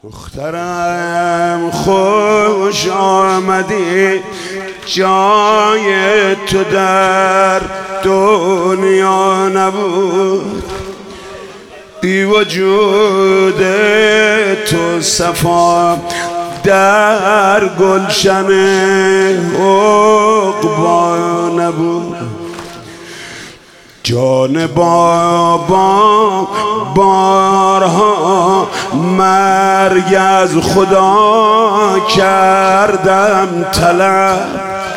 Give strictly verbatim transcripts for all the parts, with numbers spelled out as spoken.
دخترم خوش آمدی، جای تو در دنیا نبود، بی وجود تو صفا در گلشن عقبا نبود. جان بابا بارها مرگ از خدا کردم طلب،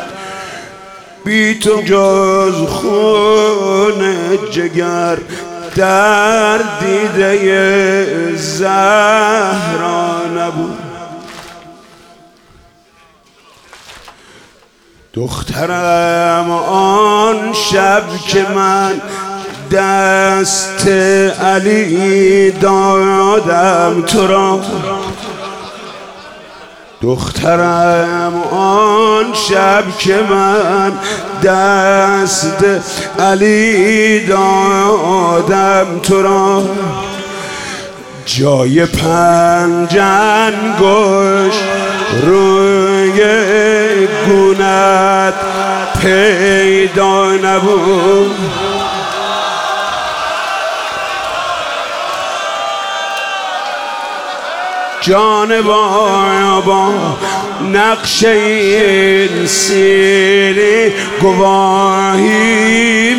بی تو جز خون جگر در دیده زهرا نبود. دخترم آن شب که من دست علی دادم تو را، دخترم آن شب که من دست علی دادم تو را، جای پنجنگش روی گونت پیدا نبود. جان بابا نقش این سیری گواهی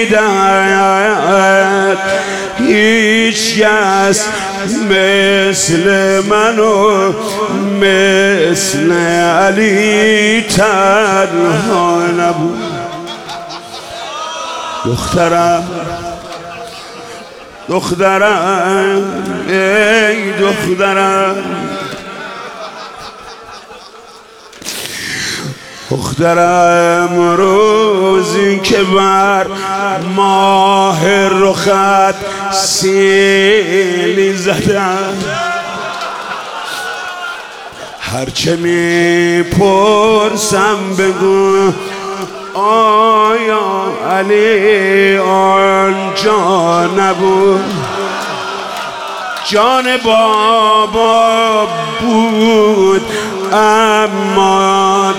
میدهد، هیچ کس مثل من و مثل علی تنها نبود. دخترم دخترم ای دخترم، دخترم روزی که بر ماه رخت سیلی زدم، هرچه میپرسم بگو آیا علی آنجا نبود؟ جان بابا بود اما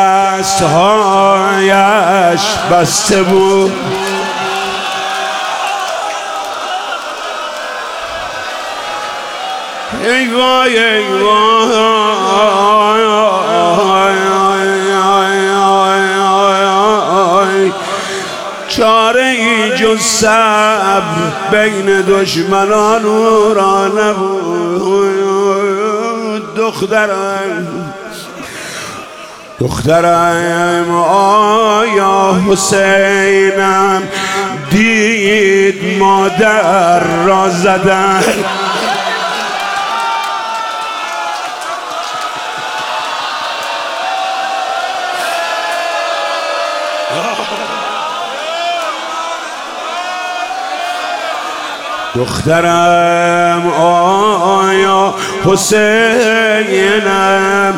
دستهایش بسته بود. ای وای ای وای، چاره ای جز صبر بین دشمنان او را نبود. دخترم دخترم آیا حسینم دید مادر را زدن؟ دخترم آیا حسینم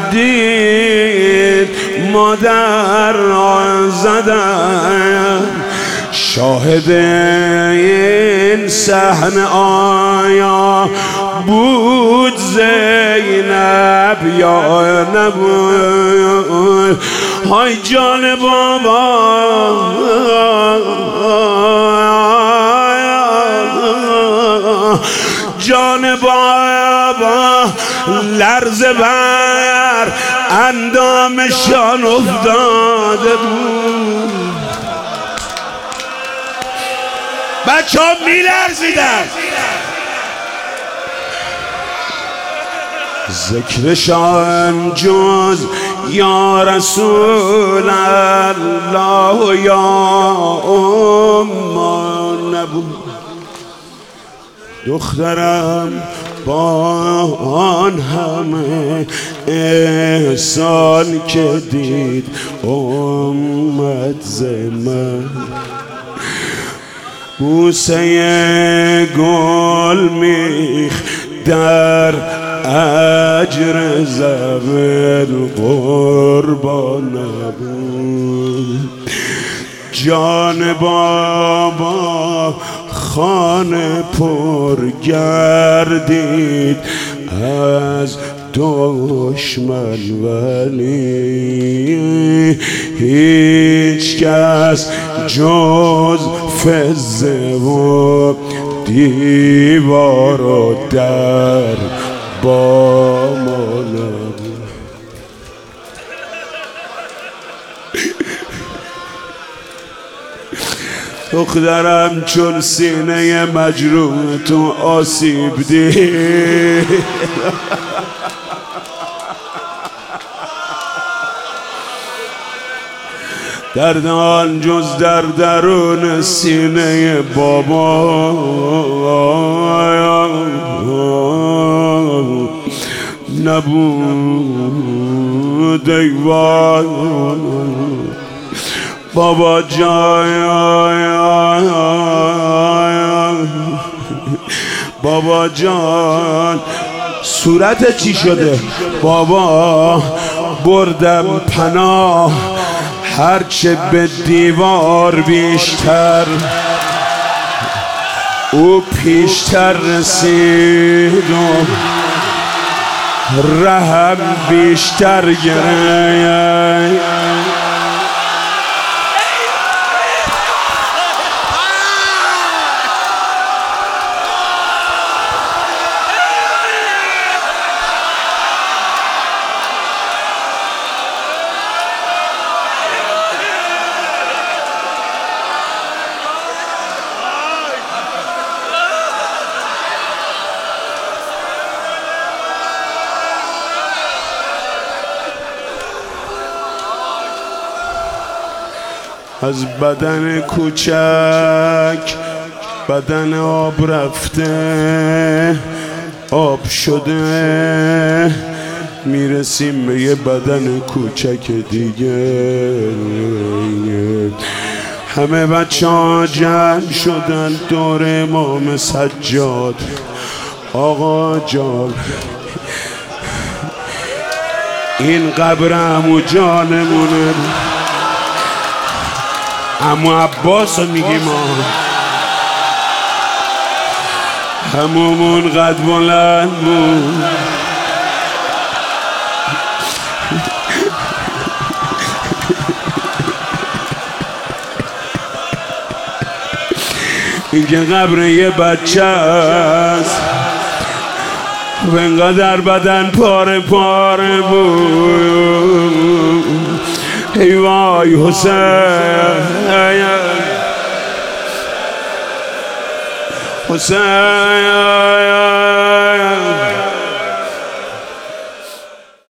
دید مادر را زدن؟ شاهد این صحنه آیا بود زینب یا نبود؟ های جان بابا جان بابا لرزه بر اندامشان افتاده بود. بچه ها می لرزیدن، ذکرشان جز یا رسول الله و یا امان نبود. دخترم با آن همه احسان که دید امت زمن، بوسه گل میخ در اجر زمین قربان نبود. جان بابا خانه پر گردید از دشمن، ولی هیچ کس جز فزه و دیوار و در با ما نبود. دخترم چون سینه مجروح تو آسیب دید، دردان جز در درون سینه بابا نبود. ای وای بابا جان، بابا جان صورت چی شده؟ بابا بردم پناه، هرچه به دیوار بیشتر او پیشتر رسید و رحم بیشتر گرفت. از بدن کوچک بدن آب رفته، آب شده، میرسیم به یه بدن کوچک دیگه. همه بچه ها جمع شدن دور امام سجاد. آقا جان این قبر عمو جانمونه، عمو عباس رو میگیم ما، همومون قد بلند بود. این که قبر یه بچه است و اینقدر بدن پاره پاره بود. ای وای حسین، حسین